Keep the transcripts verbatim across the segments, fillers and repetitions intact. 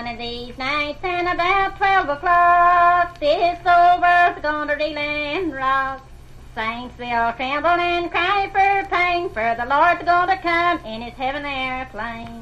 of these nights, and about twelve o'clock, this old world's gonna reel and rock. Saints will tremble and cry for pain, for the Lord's gonna come in his heaven airplane.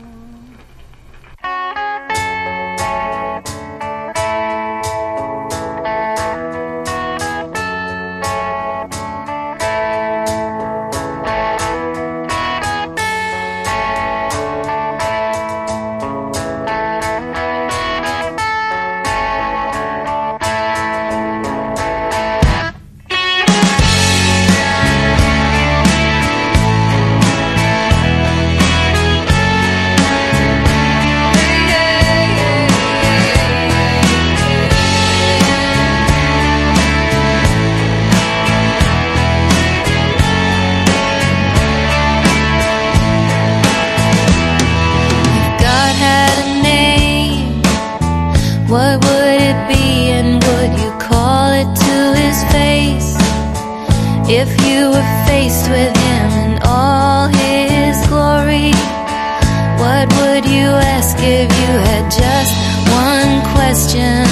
What would it be, and would you call it to his face? If you were faced with him in all his glory, what would you ask if you had just one question?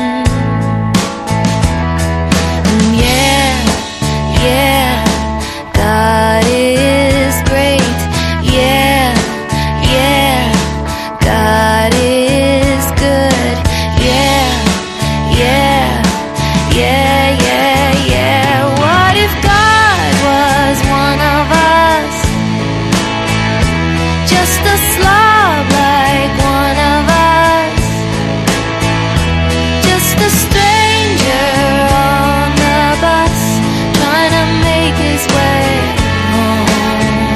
And yeah, yeah, God is great. Yeah, yeah, God is good. Yeah, yeah, yeah, yeah. What if God was one of us? Just a slob like one of us. Just a stranger on the bus, trying to make his way home.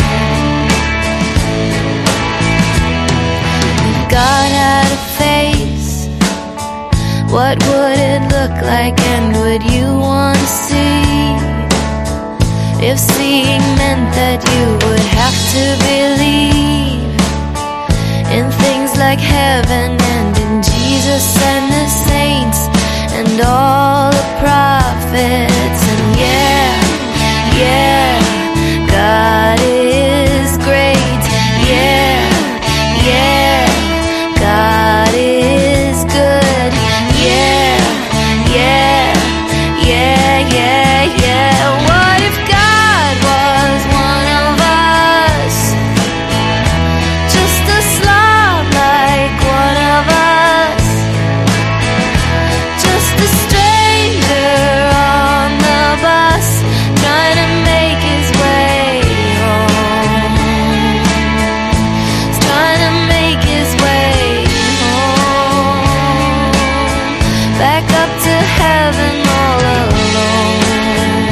If God had a face, what would it look like, and would you want to see? If seeing meant that you would have to believe in things like heaven and in Jesus and the saints and all the prophets. And yeah, yeah, God is great. Yeah, yeah, God is good. Yeah, yeah, yeah, yeah, yeah. What if God was one of us? Just a slob like one of us. Just a stranger on the bus, trying to make his way home. He's trying to make his way home. Back up to heaven all alone.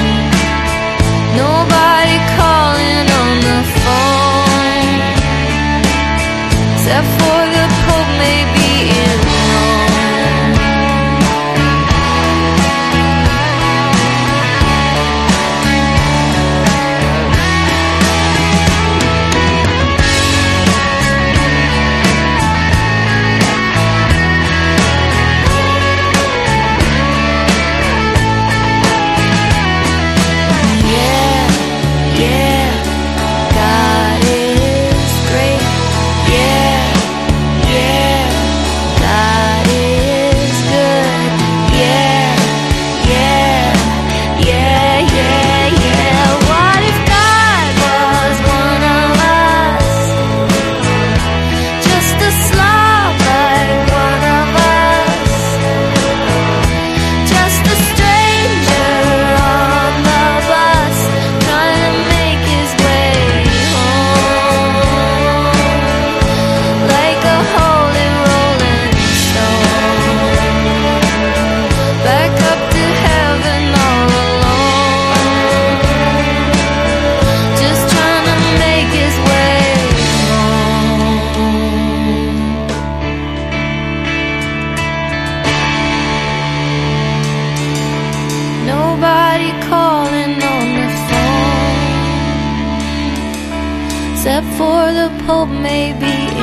Nobody calling on the phone, except for the Pope maybe in Rome. Yeah, yeah, God is great. Yeah, yeah, God is good. Yeah, yeah, yeah, yeah, yeah. What if God was one of us? Just a slob like one of us. Just a stranger on the bus, trying to make his way home. Like a holy rolling stone, back up to heaven all alone. Just trying to make his way home. Nobody calling on the phone, except for the Pope maybe